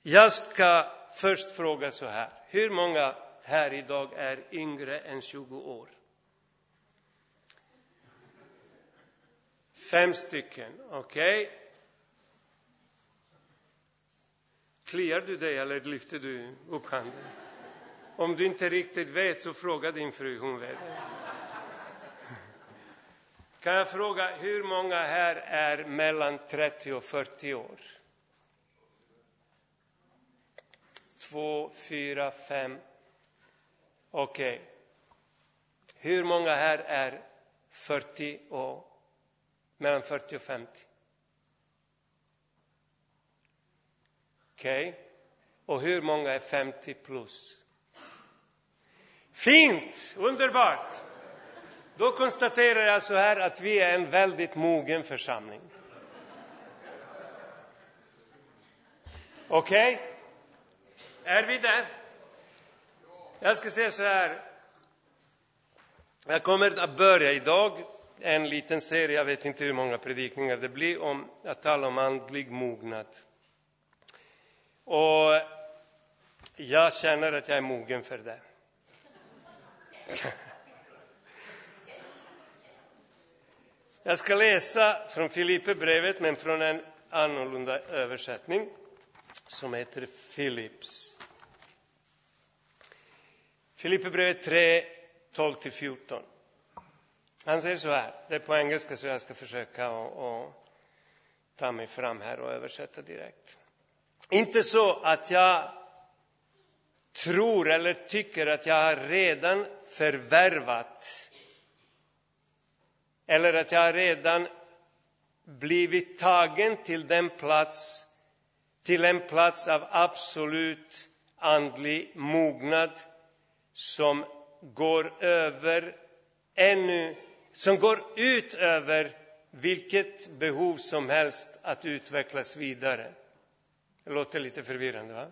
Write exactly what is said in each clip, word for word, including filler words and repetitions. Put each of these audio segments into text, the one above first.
Jag ska först fråga så här. Hur många här idag är yngre än tjugo år? Fem stycken, okej. Okay. Kliar du dig eller lyfter du upp handen? Om du inte riktigt vet så fråga din fru, hon vet. Kan jag fråga hur många här är mellan trettio och fyrtio år? Två, fyra, fem. Okej. Okay. Hur många här är fyrtio och mellan fyrtio och femtio? Okej. Okay. Och hur många är femtio plus? Fint! Underbart! Då konstaterar jag så här att vi är en väldigt mogen församling. Okej? Okay? Är vi där? Jag ska säga så här. Jag kommer att börja idag en liten serie, jag vet inte hur många predikningar det blir, om att tala om andlig mognad. Och jag känner att jag är mogen för det. Jag ska läsa från Filipperbrevet, men från en annorlunda översättning som heter Philips. Filipperbrevet tre, tolv till fjorton. Han säger så här, det är på engelska så jag ska försöka och, och ta mig fram här och översätta direkt. Inte så att jag tror eller tycker att jag har redan förvärvat eller att jag har redan blivit tagen till den plats, till en plats av absolut andlig mognad som går över ännu, som går ut över vilket behov som helst att utvecklas vidare. Det låter lite förvirrande, va?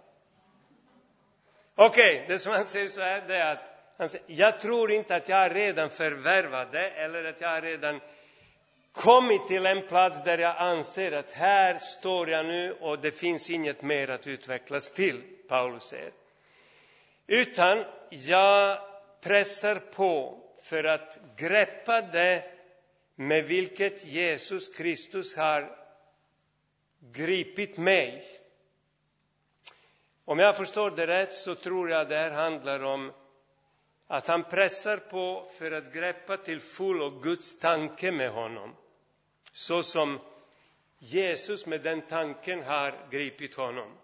Okej, okay, det som han säger så här, det är att han säger, jag tror inte att jag redan förvärvat det eller att jag redan kommit till en plats där jag anser att här står jag nu och det finns inget mer att utvecklas till, Paulus säger. Utan jag pressar på för att greppa det med vilket Jesus Kristus har gripit mig. Om jag förstår det rätt så tror jag det här handlar om att han pressar på för att greppa till full och Guds tanke med honom. Så som Jesus med den tanken har gripit honom.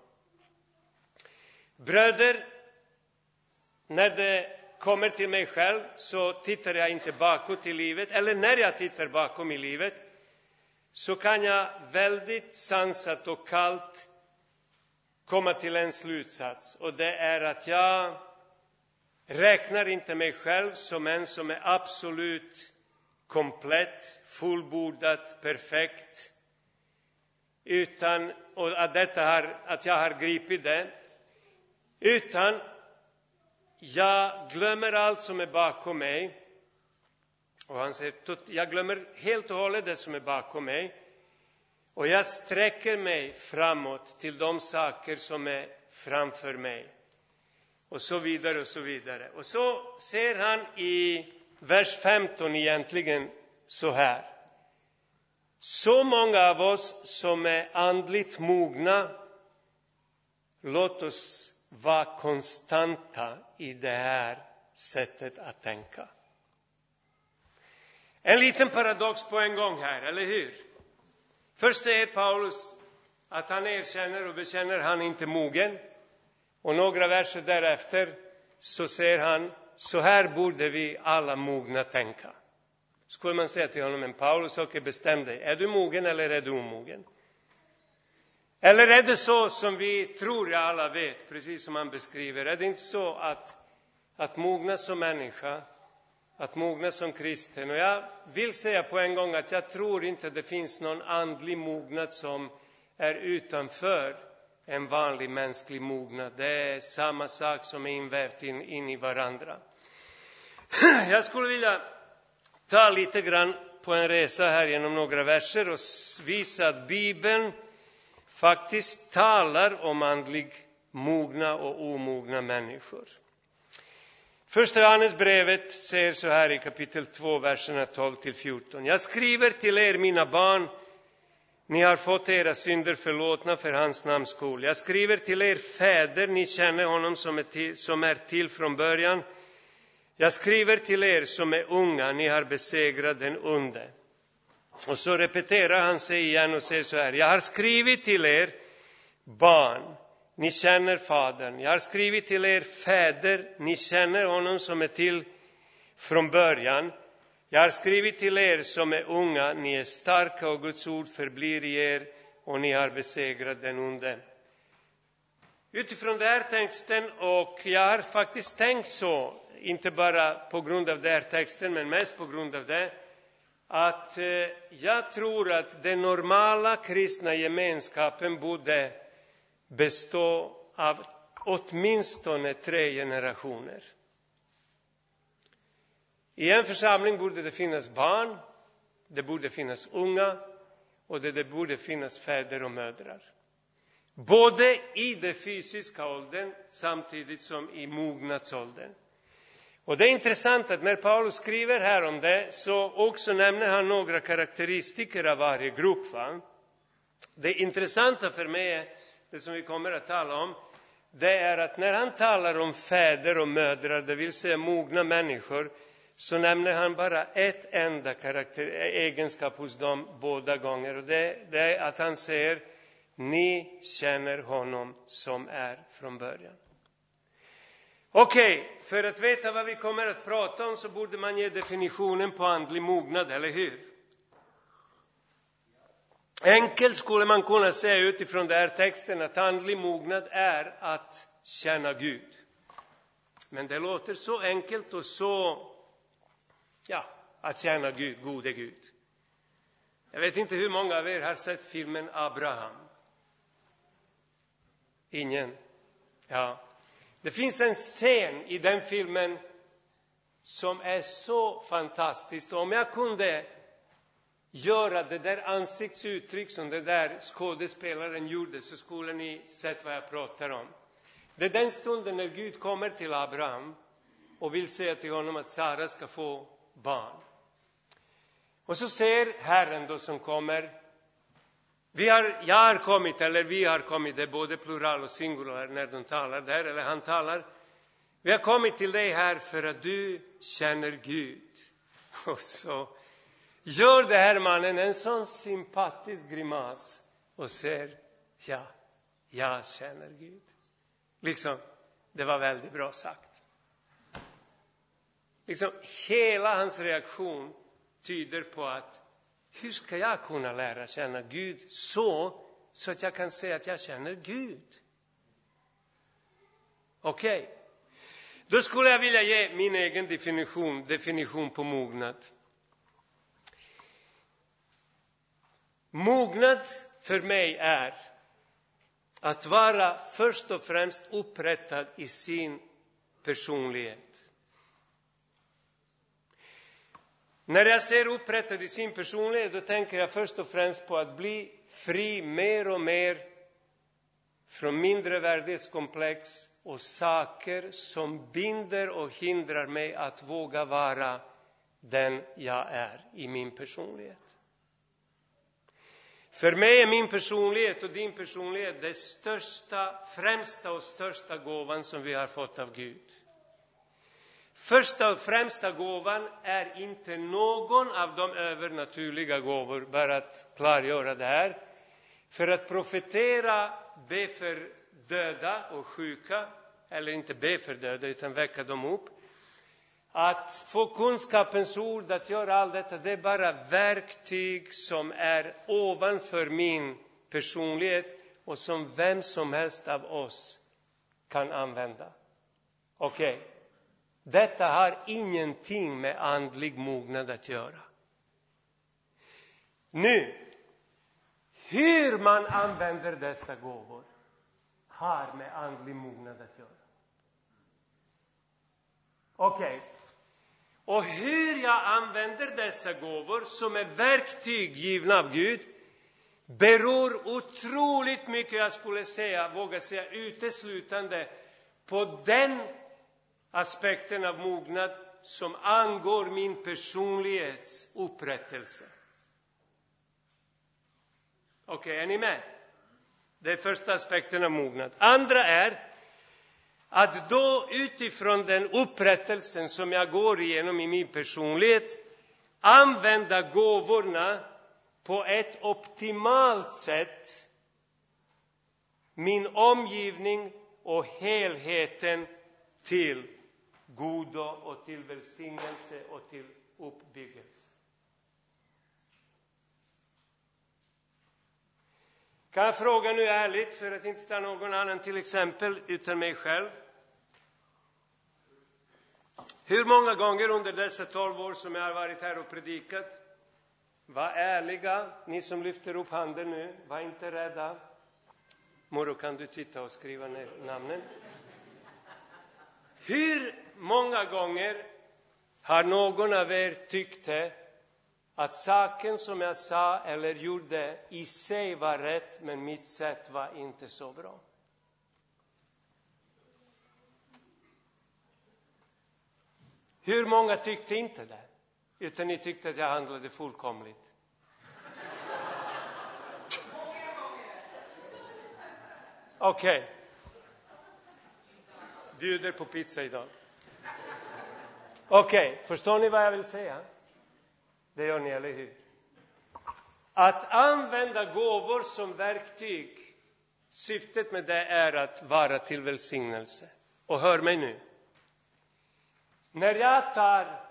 Bröder, när det kommer till mig själv så tittar jag inte bakåt i livet. Eller när jag tittar bakom i livet så kan jag väldigt sansat och kallt komma till en slutsats. Och det är att jag räknar inte mig själv som en som är absolut komplett, fullbordat, perfekt. Utan, och att, detta har, att jag har gripit det. Utan jag glömmer allt som är bakom mig. Och han säger, jag glömmer helt och hållet det som är bakom mig. Och jag sträcker mig framåt till de saker som är framför mig. Och så vidare och så vidare. Och så ser han i vers femton egentligen så här. Så många av oss som är andligt mogna, låt oss vara konstanta i det här sättet att tänka. En liten paradox på en gång här, eller hur? Först säger Paulus att han erkänner och bekänner han inte mogen. Och några verser därefter så säger han, så här borde vi alla mogna tänka. Skulle man säga till honom, men Paulus, okej, bestäm dig. Är du mogen eller är du omogen? Eller är det så som vi tror jag alla vet, precis som han beskriver. Är det inte så att, att mogna som människa, att mogna som kristen. Och jag vill säga på en gång att jag tror inte det finns någon andlig mognad som är utanför en vanlig mänsklig mognad. Det är samma sak som är invävt in, in i varandra. Jag skulle vilja ta lite grann på en resa här genom några verser och visa att Bibeln faktiskt talar om andlig mogna och omogna människor. Första Johannesbrevet säger så här i kapitel två, verserna tolv till fjorton. Jag skriver till er, mina barn, ni har fått era synder förlåtna för hans namns skull. Jag skriver till er fäder, ni känner honom som är till, som är till från början. Jag skriver till er som är unga, ni har besegrat den onde. Och så repeterar han sig igen och säger så här. Jag har skrivit till er barn, ni känner fadern. Jag har skrivit till er fäder, ni känner honom som är till från början. Jag har skrivit till er som är unga, ni är starka och Guds ord förblir i er och ni har besegrat den onde. Utifrån den här texten, och jag har faktiskt tänkt så, inte bara på grund av den här texten men mest på grund av det, att eh, jag tror att den normala kristna gemenskapen borde bestå av åtminstone tre generationer. I en församling borde det finnas barn, det borde finnas unga och det, det borde finnas fäder och mödrar. Både i det fysiska åldern samtidigt som i mognadsåldern. Och det är intressant att när Paulus skriver här om det så också nämner han några karaktäristiker av varje grupp. Va? Det intressanta för mig är det som vi kommer att tala om. Det är att när han talar om fäder och mödrar, det vill säga mogna människor, så nämner han bara ett enda karaktär, egenskap hos dem båda gånger. Och det, det är att han säger, ni känner honom som är från början. Okej, okay, för att veta vad vi kommer att prata om så borde man ge definitionen på andlig mognad, eller hur? Enkelt skulle man kunna säga utifrån den här texten att andlig mognad är att känna Gud. Men det låter så enkelt och så, ja, att känna Gud, gode Gud. Jag vet inte hur många av er har sett filmen Abraham. Ingen? Ja. Det finns en scen i den filmen som är så fantastisk. Om jag kunde göra det där ansiktsuttryck som det där skådespelaren gjorde så skulle ni sett vad jag pratar om. Det är den stunden när Gud kommer till Abraham och vill säga till honom att Sara ska få barn. Och så säger Herren då som kommer, vi har, jag har kommit, eller vi har kommit, det är både plural och singular när de talar där, eller han talar. Vi har kommit till dig här för att du känner Gud. Och så gör det här mannen en sån sympatisk grimas och säger, ja, jag känner Gud. Liksom, det var väldigt bra sagt. Liksom, hela hans reaktion tyder på att hur ska jag kunna lära känna Gud så, så att jag kan säga att jag känner Gud? Okej. Okay. Då skulle jag vilja ge min egen definition, definition på mognad. Mognad för mig är att vara först och främst upprättad i sin personlighet. När jag ser upprättad i sin personlighet, då tänker jag först och främst på att bli fri mer och mer från mindre världskomplex och saker som binder och hindrar mig att våga vara den jag är i min personlighet. För mig är min personlighet och din personlighet det största, främsta och största gåvan som vi har fått av Gud. Första och främsta gåvan är inte någon av de övernaturliga gåvor, bara att klargöra det här. För att profetera, be för döda och sjuka, eller inte be för döda utan väcka dem upp. Att få kunskapens ord, att göra allt detta, det är bara verktyg som är ovanför min personlighet och som vem som helst av oss kan använda. Okej. Okay. Detta har ingenting med andlig mognad att göra. Nu, hur man använder dessa gåvor har med andlig mognad att göra. Okej. Okay. Och hur jag använder dessa gåvor som är verktyg givna av Gud, beror otroligt mycket, jag skulle säga, våga säga uteslutande på den aspekten av mognad som angår min personlighets upprättelse. Okej, okay, är ni med? Det är första aspekten av mognad. Andra är att då utifrån den upprättelsen som jag går igenom i min personlighet använda gåvorna på ett optimalt sätt, min omgivning och helheten till godo och till välsignelse och till uppbyggelse. Kan jag fråga nu ärligt, för att inte ta någon annan till exempel utan mig själv. Hur många gånger under dessa tolv år som jag har varit här och predikat, var ärliga, ni som lyfter upp handen nu, var inte rädda. Moro, kan du titta och skriva ner namnen? Hur många gånger har någon av er tyckt att saken som jag sa eller gjorde i sig var rätt, men mitt sätt var inte så bra? Hur många tyckte inte det? Utan ni tyckte att jag handlade fullkomligt. Okej. Okay. Bjuder på pizza idag. Okej, okay. Förstår ni vad jag vill säga? Det gör ni, eller hur? Att använda gåvor som verktyg, syftet med det är att vara till välsignelse. Och hör mig nu. När jag tar,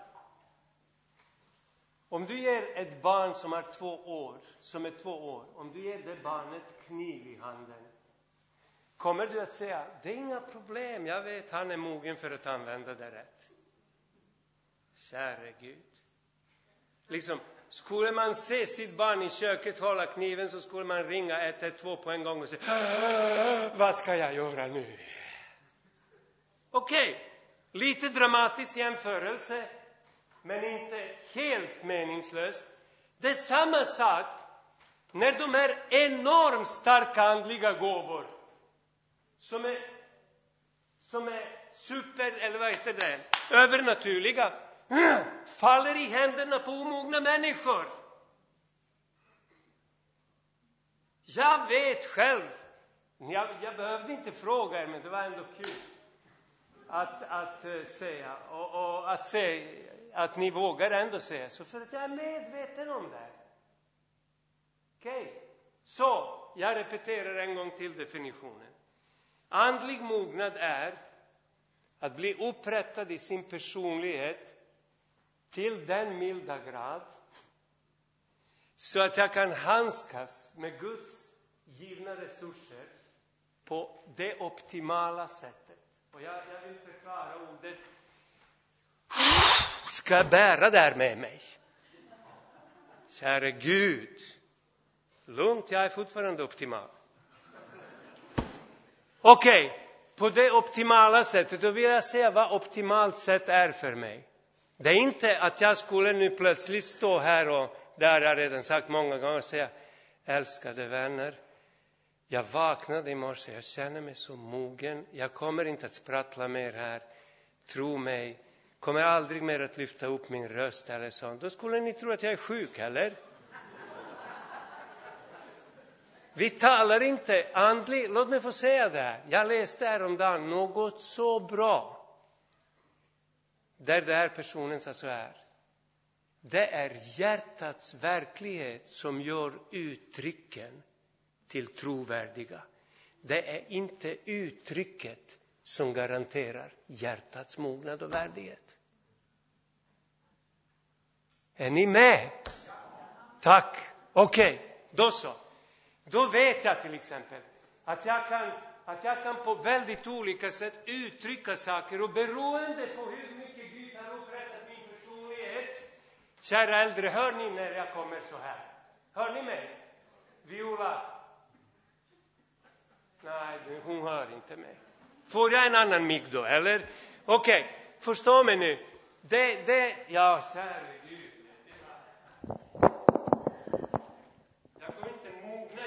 om du ger ett barn som är två år, som är två år, om du ger det barnet kniv i handen, kommer du att säga, det är inga problem, jag vet han är mogen för att använda det rätt. Käre Gud. Liksom, skulle man se sitt barn i köket hålla kniven, så skulle man ringa ett ett två på en gång och säga, vad ska jag göra nu? Okej, okay. Lite dramatisk jämförelse, men inte helt meningslöst. Det är samma sak när de är enormt starka andliga gåvor som är, som är super, eller vad heter det, övernaturliga, faller i händerna på omogna människor. Jag vet själv, jag, jag behövde inte fråga er, men det var ändå kul att, att uh, säga och, och att säga att ni vågar ändå säga så, för att jag är medveten om det. Okej, okay. Så jag repeterar en gång till definitionen. Andlig mognad är att bli upprättad i sin personlighet till den milda grad så att jag kan handskas med Guds givna resurser på det optimala sättet. Och jag, jag vill förklara ordet. Ska jag bära där med mig? Käre Gud. Lugnt, jag är fortfarande optimal. Okej, okay. På det optimala sättet, då vill jag säga vad optimalt sätt är för mig. Det är inte att jag skulle nu plötsligt stå här och, där har jag redan sagt många gånger, och säga, älskade vänner, jag vaknade i morse, jag känner mig så mogen, jag kommer inte att sprattla mer här, tro mig, kommer aldrig mer att lyfta upp min röst eller sånt. Då skulle ni tro att jag är sjuk, eller? Vi talar inte andligt, låt mig få säga det här. Jag läste häromdagen något så bra. Där den här personen sa så här. Det är hjärtats verklighet som gör uttrycken till trovärdiga. Det är inte uttrycket som garanterar hjärtats mognad och värdighet. Är ni med? Tack. Okej, okay. Då så. Då vet jag till exempel att jag kan, att jag kan på väldigt olika sätt uttrycka saker, och beroende på hur mycket Gud har upprättat min personlighet. Kära äldre, hör ni när jag kommer så här? Hör ni mig? Viola? Nej, hon hör inte mig. Får jag en annan mick då, eller? Okej, okay. Förstå mig nu. Det, det, ja, kära Gud. Jag kommer inte mogna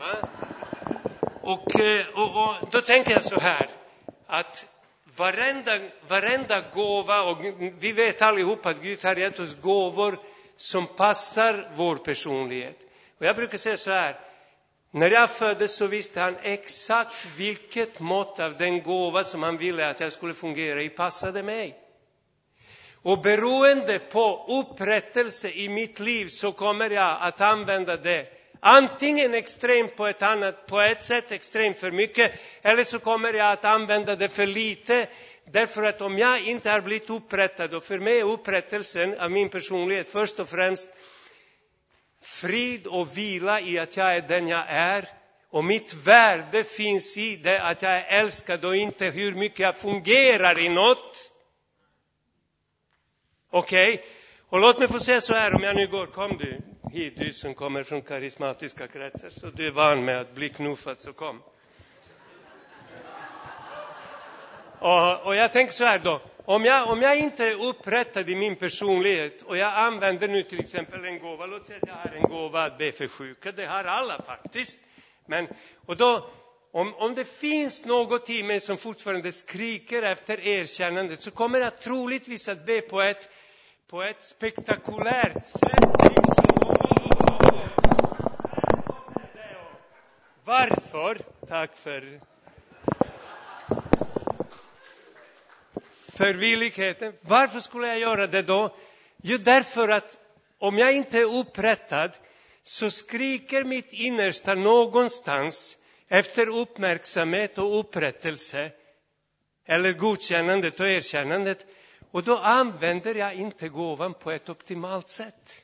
Va? Och, och, och då tänker jag så här, att varenda, varenda gåva, och vi vet allihop att Gud har gett oss gåvor som passar vår personlighet. Och jag brukar säga så här, när jag föddes så visste han exakt vilket mått av den gåva som han ville att jag skulle fungera i passade mig. Och beroende på upprättelse i mitt liv så kommer jag att använda det. Antingen extremt på ett annat, på ett sätt extremt för mycket, eller så kommer jag att använda det för lite. Därför att om jag inte har blivit upprättad, och för mig är upprättelsen av min personlighet först och främst frid och vila i att jag är den jag är. Och mitt värde finns i det att jag är älskad och inte hur mycket jag fungerar i något. Okej, okay. Och låt mig få säga så här, om jag nu går, kom du hit, du som kommer från karismatiska kretsar, så du är van med att bli knuffad, så kom. Och, och jag tänker så här då, om jag, om jag inte är upprättad i min personlighet och jag använder nu till exempel en gåva, låt säga att jag har en gåva att be för sjuka, det har alla faktiskt. Men, och då, om, om det finns något i mig som fortfarande skriker efter erkännandet, så kommer jag troligtvis att be på ett, på ett spektakulärt sätt. Varför? Tack för för villigheten. Varför skulle jag göra det då? Jo, därför att om jag inte är upprättad så skriker mitt innersta någonstans efter uppmärksamhet och upprättelse, eller godkännandet och erkännandet, och då använder jag inte gåvan på ett optimalt sätt.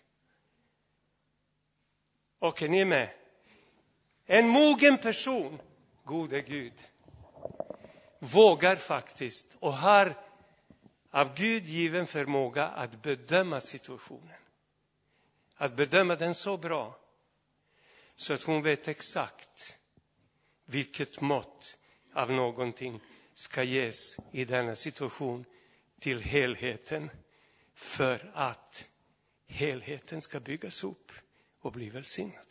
Okej, ni är med. En mogen person, gode Gud, vågar faktiskt och har av Gud given förmåga att bedöma situationen. Att bedöma den så bra så att hon vet exakt vilket mått av någonting ska ges i denna situation till helheten, för att helheten ska byggas upp och bli välsignad.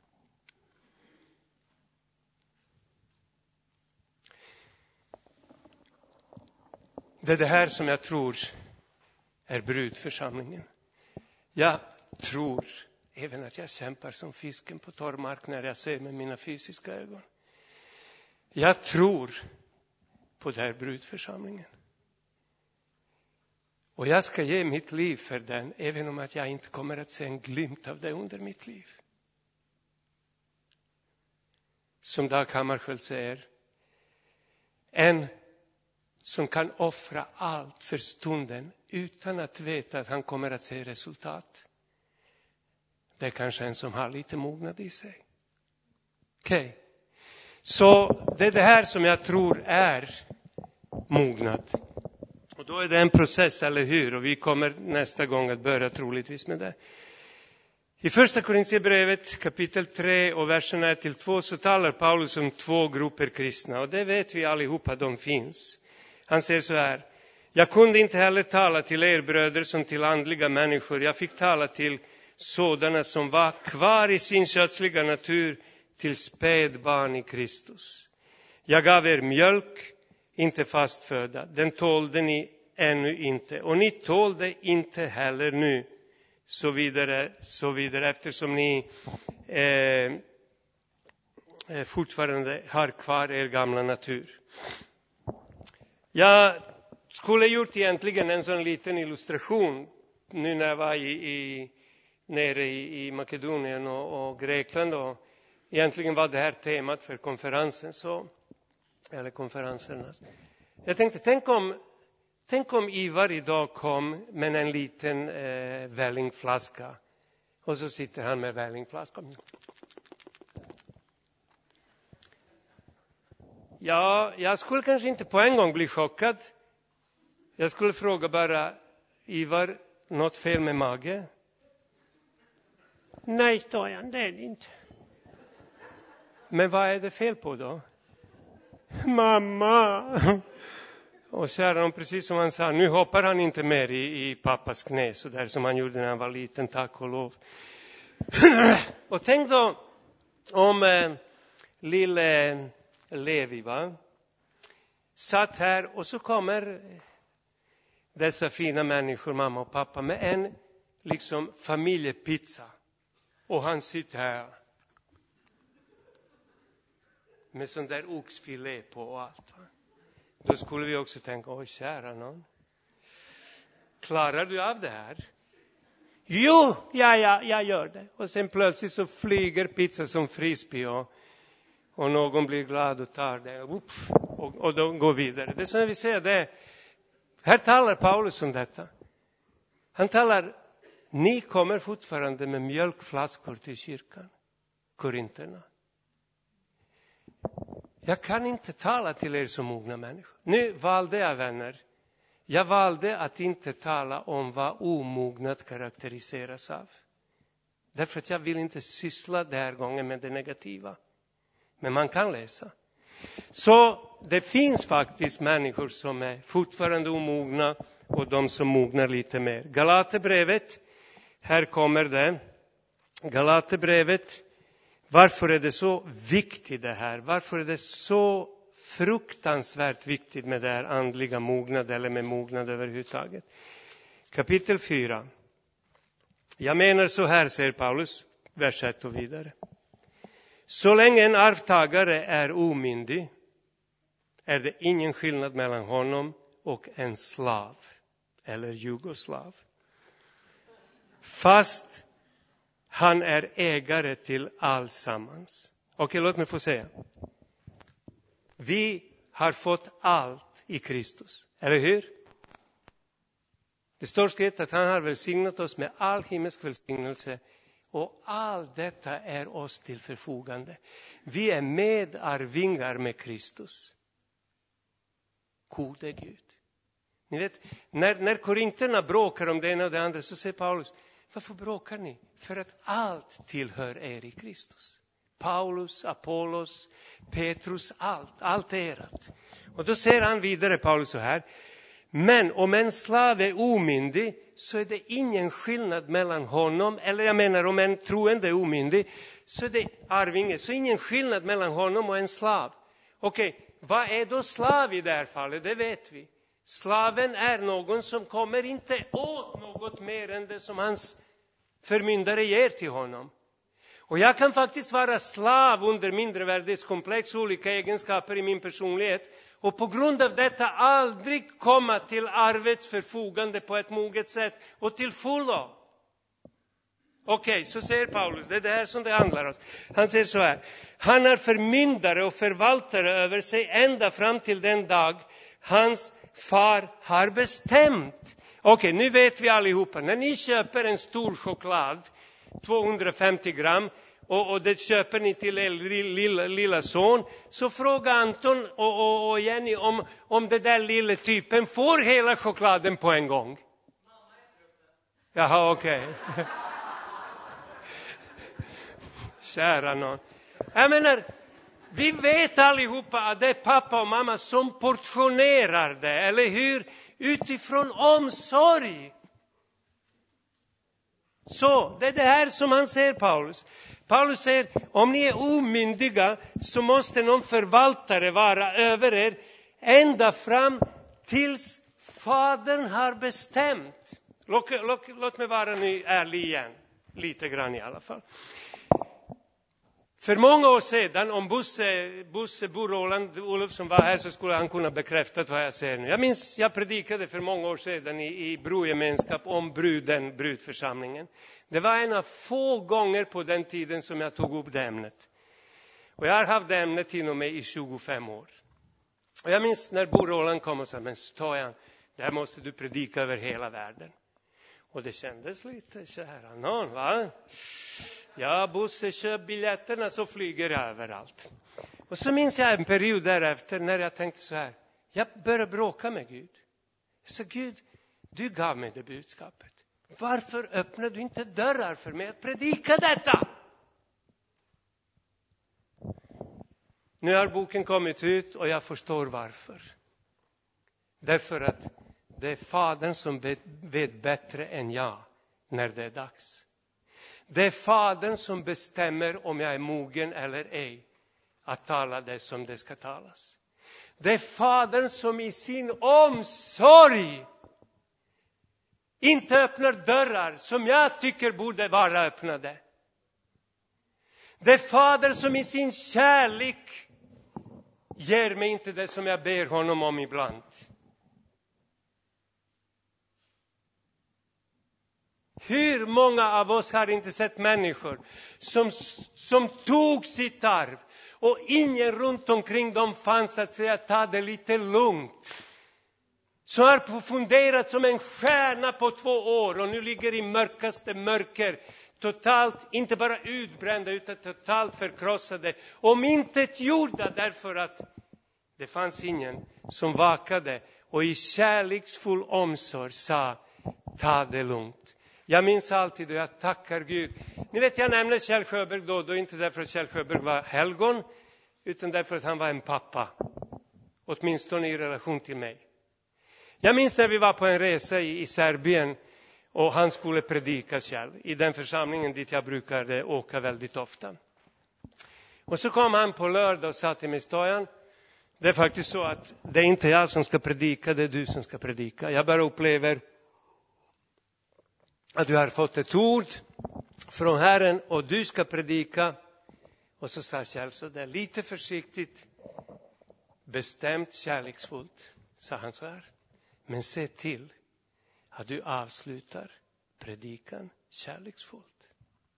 Det är det här som jag tror är brudförsamlingen. Jag tror även att jag kämpar som fisken på torr mark när jag ser med mina fysiska ögon. Jag tror på den här brudförsamlingen. Och jag ska ge mitt liv för den, även om att jag inte kommer att se en glimt av det under mitt liv. Som Dag Hammarskjöld säger, en som kan offra allt för stunden utan att veta att han kommer att se resultat. Det är kanske en som har lite mognad i sig. Okej. Okay. Så det är det här som jag tror är mognad. Och då är det en process, eller hur? Och vi kommer nästa gång att börja troligtvis med det. I första Korinthierbrevet kapitel tre och verserna ett till två så talar Paulus om två grupper kristna. Och det vet vi allihopa att de finns. Han säger så här: jag kunde inte heller tala till er bröder som till andliga människor. Jag fick tala till sådana som var kvar i sin kötsliga natur, till spädbarn i Kristus. Jag gav er mjölk, inte fast föda. Den tålde ni ännu inte. Och ni tålde inte heller nu. Så vidare, så vidare eftersom ni eh, fortfarande har kvar er gamla natur. Jag skulle gjort egentligen en sån liten illustration nu när jag var i, i, nere i, i Makedonien och, och Grekland. Och egentligen var det här temat för konferensen. Så, eller konferenserna. Jag tänkte, tänk om, tänk om Ivar idag kom med en liten eh, vällingflaska. Och så sitter han med vällingflaskan. Ja, jag skulle kanske inte på en gång bli chockad. Jag skulle fråga bara, Ivar, något fel med mage? Nej, Stojan, det är det inte. Men vad är det fel på då? Mamma! Och kära, precis som han sa, nu hoppar han inte mer i, i pappas knä så där som han gjorde när han var liten, tack och lov. Och tänk då om, lille Levi, va? Satt här och så kommer dessa fina människor, mamma och pappa, med en liksom familjepizza. Och han sitter här med sån där oxfilé på och allt. Va? Då skulle vi också tänka, oj kära någon. Klarar du av det här? Jo, ja, ja, jag gör det. Och sen plötsligt så flyger pizza som frisbee och, och någon blir glad och tar det. Och, och då går vidare. Det som vi ser det. Här talar Paulus om detta. Han talar, ni kommer fortfarande med mjölkflaskor till kyrkan. Korinterna. Jag kan inte tala till er som mogna människor. Nu valde jag, vänner. Jag valde att inte tala om vad omognat karaktäriseras av. Därför att jag vill inte syssla den här gången med det negativa. Men man kan läsa. Så det finns faktiskt människor som är fortfarande omogna och de som mognar lite mer. Galaterbrevet, här kommer det. Galaterbrevet, varför är det så viktigt det här? Varför är det så fruktansvärt viktigt med det här andliga mognad eller med mognad överhuvudtaget? Kapitel fyra. Jag menar så här, säger Paulus, vers ett och vidare. Så länge en arvtagare är omyndig är det ingen skillnad mellan honom och en slav eller jugoslav. Fast han är ägare till allsammans. Okej, låt mig få säga. Vi har fått allt i Kristus, eller hur? Det står skrivet att han har välsignat oss med all himmelsk välsignelse. Och allt detta är oss till förfogande. Vi är medarvingar med Kristus. Gode Gud. Ni vet, när, när korinterna bråkar om det ena och det andra så säger Paulus, varför bråkar ni? För att allt tillhör er i Kristus. Paulus, Apollos, Petrus, allt, allt är ert. Och då säger han vidare, Paulus, så här. Men om en slav är omyndig så är det ingen skillnad mellan honom, eller jag menar om en troende är omyndig så är det arvinge, så ingen skillnad mellan honom och en slav. Okej, vad är då slav i det här fallet? Det vet vi. Slaven är någon som kommer inte åt något mer än det som hans förmyndare ger till honom. Och jag kan faktiskt vara slav under mindrevärdhetskomplex, olika egenskaper i min personlighet. Och på grund av detta aldrig komma till arvets förfogande på ett moget sätt och till fullo. Okej, okay, så säger Paulus, det är det här som det handlar om. Han säger så här, han är förmyndare och förvaltare över sig ända fram till den dag hans far har bestämt. Okej, okay, nu vet vi allihopa, när ni köper en stor choklad, tvåhundrafemtio gram, och, och det köper ni till er lilla, lilla son, så frågar Anton och, och, och Jenny om, om det där lilla typen får hela chokladen på en gång. Jaha, okej. Okay. Kära någon. Jag menar, vi vet allihopa att det är pappa och mamma som portionerar det, eller hur? Utifrån omsorg. Så, det är det här som han säger, Paulus. Paulus säger, om ni är omyndiga så måste någon förvaltare vara över er ända fram tills fadern har bestämt. Låt, låt, låt mig vara nu ärlig igen, lite grann i alla fall. För många år sedan, om Bosse, Bosse Bo Roland Olofsson var här så skulle han kunna bekräfta vad jag säger nu. Jag minns, jag predikade för många år sedan i, i brogemenskap om bruden, brudförsamlingen. Det var en av få gånger på den tiden som jag tog upp det ämnet. Och jag har haft det ämnet inom mig i tjugofem år. Och jag minns när Bo Roland kom och sa, men Stojan, där måste du predika över hela världen. Och det kändes lite, kära någon, va? Ja, Bosse, köp biljetterna så flyger jag överallt. Och så minns jag en period därefter när jag tänkte så här. Jag började bråka med Gud. Jag sa, Gud, du gav mig det budskapet. Varför öppnar du inte dörrar för mig att predika detta? Nu har boken kommit ut och jag förstår varför. Därför att det är fadern som vet, vet bättre än jag när det är dags. Det är fadern som bestämmer om jag är mogen eller ej att tala det som det ska talas. Det är Fadern som i sin omsorg inte öppnar dörrar som jag tycker borde vara öppnade. Det är Fadern som i sin kärlek ger mig inte det som jag ber honom om ibland. Hur många av oss har inte sett människor som, som tog sitt arv och ingen runt omkring dem fanns att säga ta det lite lugnt. Så har funderat som en stjärna på två år och nu ligger i mörkaste mörker. Totalt, inte bara utbrända utan totalt förkrossade. Om inte gjorda därför att det fanns ingen som vakade och i kärleksfull omsorg sa ta det lugnt. Jag minns alltid och jag tackar Gud. Ni vet jag nämner Kjell Sjöberg då, då inte därför att Kjell Sjöberg var helgon utan därför att han var en pappa. Åtminstone i relation till mig. Jag minns när vi var på en resa i, i Serbien och han skulle predika Kjell i den församlingen dit jag brukade åka väldigt ofta. Och så kom han på lördag och sa till mig Stojan, det är faktiskt så att det är inte jag som ska predika, det är du som ska predika. Jag bara upplever att du har fått ett ord från Herren och du ska predika. Och så sa Kjell så där lite försiktigt, bestämt kärleksfullt, sa han så här. Men se till att du avslutar predikan kärleksfullt.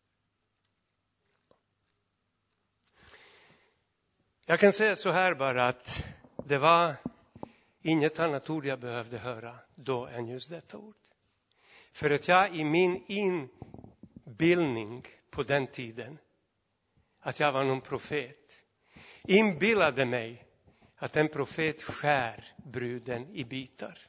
Jag kan säga så här bara att det var inget annat ord jag behövde höra då än just detta ord. För att jag i min inbildning på den tiden att jag var någon profet inbillade mig att en profet skär bruden i bitar.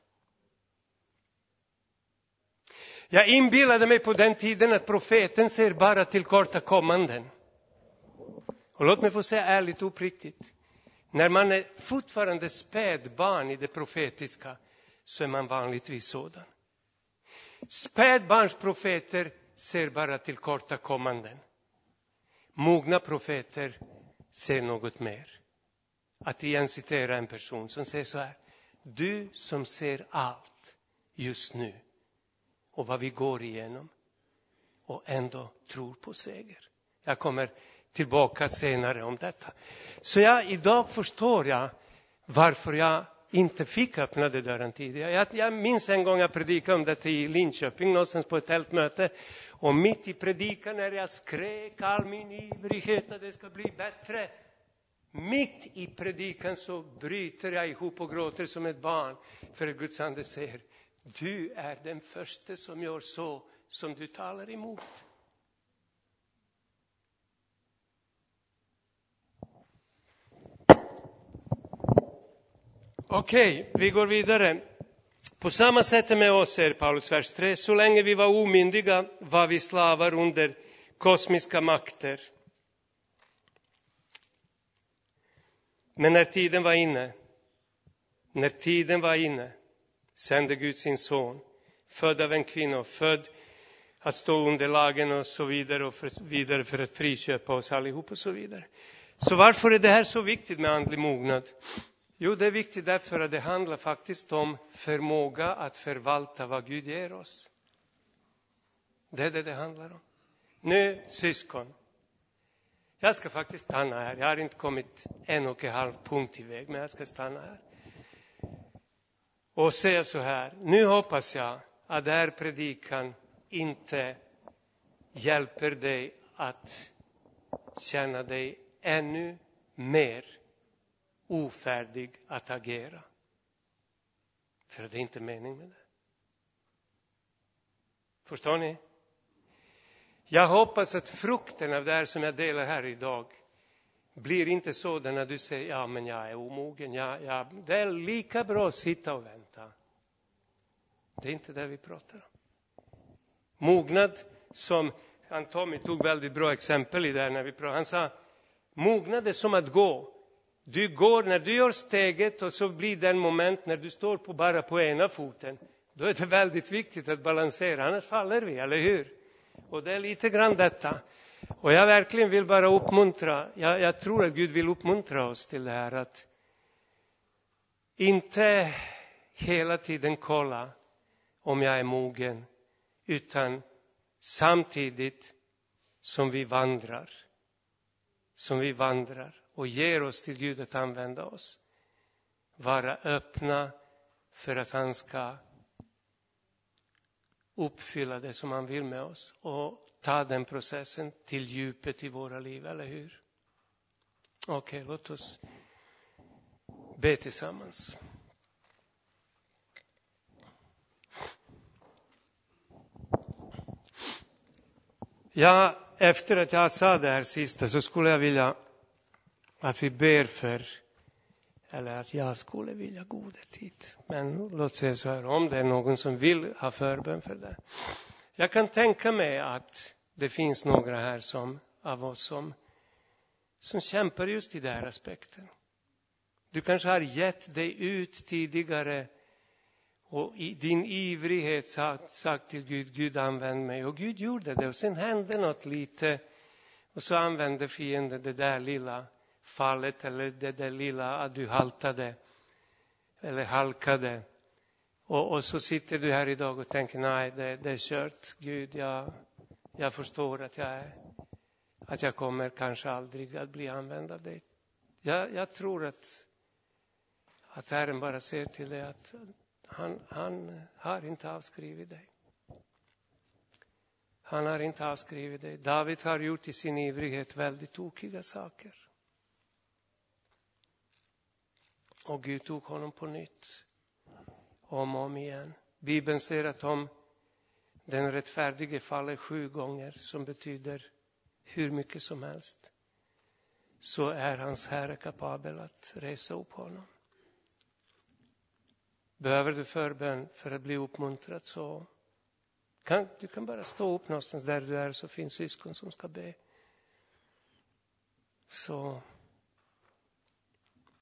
Jag inbillade mig på den tiden att profeten ser bara tillkortakommanden. Och låt mig få säga ärligt och uppriktigt. När man är fortfarande spädbarn i det profetiska så är man vanligtvis sådan. Spädbarns profeter ser bara tillkortakommanden. Mogna profeter ser något mer. Att igen citera en person som säger så här. Du som ser allt just nu och vad vi går igenom och ändå tror på seger. Jag kommer tillbaka senare om detta. Så jag, idag förstår jag varför jag inte fick öppna det dörren tidigare. Jag, jag minns en gång jag predikade om detta i Linköping någonstans på ett tältmöte. Och mitt i predikan när jag skrek all min ivrighet att det ska bli bättre. Mitt i predikan så bryter jag ihop och gråter som ett barn. För att Guds ande säger, du är den första som gör så som du talar emot. Okej, okay, vi går vidare. På samma sätt med oss, säger Paulus vers tre. Så länge vi var omyndiga var vi slavar under kosmiska makter. Men när tiden var inne, när tiden var inne, sände Gud sin son, född av en kvinna, född att stå under lagen och så vidare och för, vidare för att friköpa oss allihop och så vidare. Så varför är det här så viktigt med andlig mognad? Jo, det är viktigt därför att det handlar faktiskt om förmåga att förvalta vad Gud ger oss. Det är det det handlar om. Nu, syskon. Jag ska faktiskt stanna här. Jag har inte kommit en och en halv punkt i väg, men jag ska stanna här. Och säga så här. Nu hoppas jag att det här predikan inte hjälper dig att känna dig ännu mer ofärdig att agera. För det är inte mening med det. Förstår ni? Jag hoppas att frukten av det här som jag delar här idag blir inte sådan när du säger ja men jag är omogen. Jag, jag, det är lika bra att sitta och vänta. Det är inte det vi pratar om. Mognad som han Tommy tog väldigt bra exempel i det när vi pratade. Han sa mognad är som att gå. Du går, när du gör steget och så blir det en moment när du står på bara på ena foten. Då är det väldigt viktigt att balansera, annars faller vi, eller hur? Och det är lite grann detta. Och jag verkligen vill bara uppmuntra, jag, jag tror att Gud vill uppmuntra oss till det här, att inte hela tiden kolla om jag är mogen, utan samtidigt som vi vandrar, som vi vandrar och ger oss till Gud att använda oss, vara öppna för att han ska uppfylla det som han vill med oss och ta den processen till djupet i våra liv, eller hur? Okej, låt oss be tillsammans. Ja, efter att jag sa det här sista så skulle jag vilja att vi ber för, eller att jag skulle vilja gå dit. Men låt säga så här, om det är någon som vill ha förbön för det. Jag kan tänka mig att det finns några här som, av oss som, som kämpar just i den här aspekten. Du kanske har gett dig ut tidigare och i din ivrighet sagt, sagt till Gud, Gud använd mig. Och Gud gjorde det och sen hände något lite. Och så använde fienden det där lilla fallet eller det där lilla att du haltade eller halkade. Och, och så sitter du här idag och tänker, nej det, det är kört. Gud, jag, jag förstår att jag, är, att jag kommer kanske aldrig att bli använd av dig. Jag, jag tror att, att Herren bara säger till dig att han, han har inte avskrivit dig. Han har inte avskrivit dig. David har gjort i sin ivrighet väldigt tokiga saker. Och Gud tog honom på nytt. Om och om igen. Bibeln säger att om den rättfärdige faller sju gånger, som betyder hur mycket som helst, så är hans Herre kapabel att resa upp honom. Behöver du förbön för att bli uppmuntrad, så kan du kan bara stå upp någonstans där du är, så finns syskon som ska be. Så